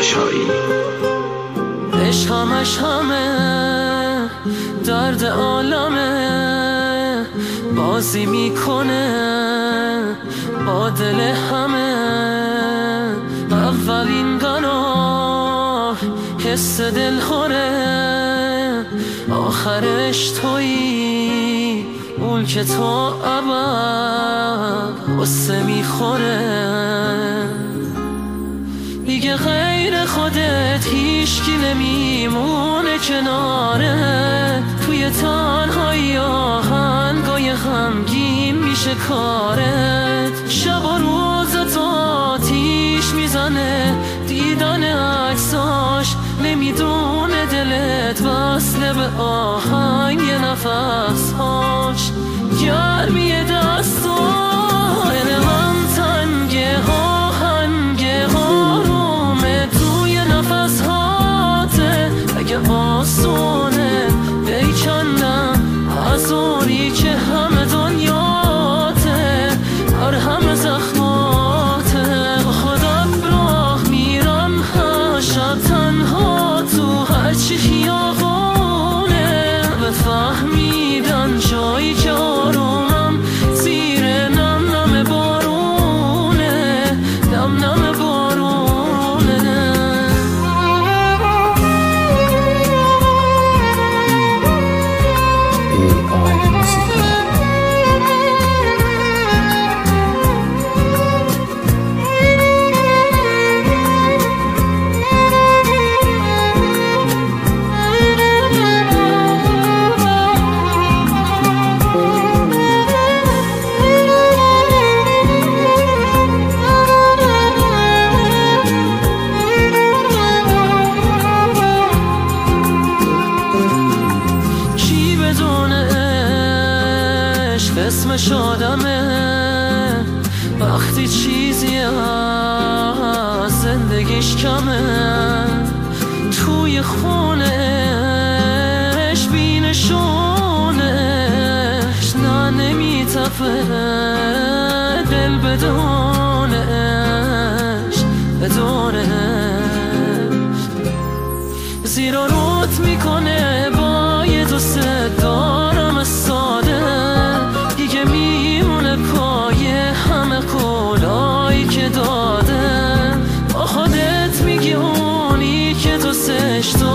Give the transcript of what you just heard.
داشایی. عشق همش همه درد عالمه، بازی میکنه با دل همه. اولین گناه حس دل خوره، آخرش تویی اون که تا ابد غصه میخوره. دیگه غیر خودت هیچکی نمیمونه کناره، توی تنهایی آهنگای غمگین میشه کارت. شب و روزت آتیش میزنه دیدن عکساش، نمیدونه دلت وصله به آهنگ نفسهاش. گرمی دستای من تنگه آهنگ آرومه توی نفسهاته. اگه آسونه بیکندم از اونی که همه دنیاته، هر همه زخماته. خودم راه میرم هر شب تنها تو هرچی خیابونه، بفهمیدن جایی که آرومم زیر نم نم بارونه، نم نم بارونه. اسمش آدمه وقتی چیزی از زندگیش کمه، توی خونش بینشونش نه نمیتفه دل بدونش زیر و روت میکنه با یه دوست دارم ساده. دیگه میمونه پای همه قولایی که داده، با خودت میگی اونی که دوستش داری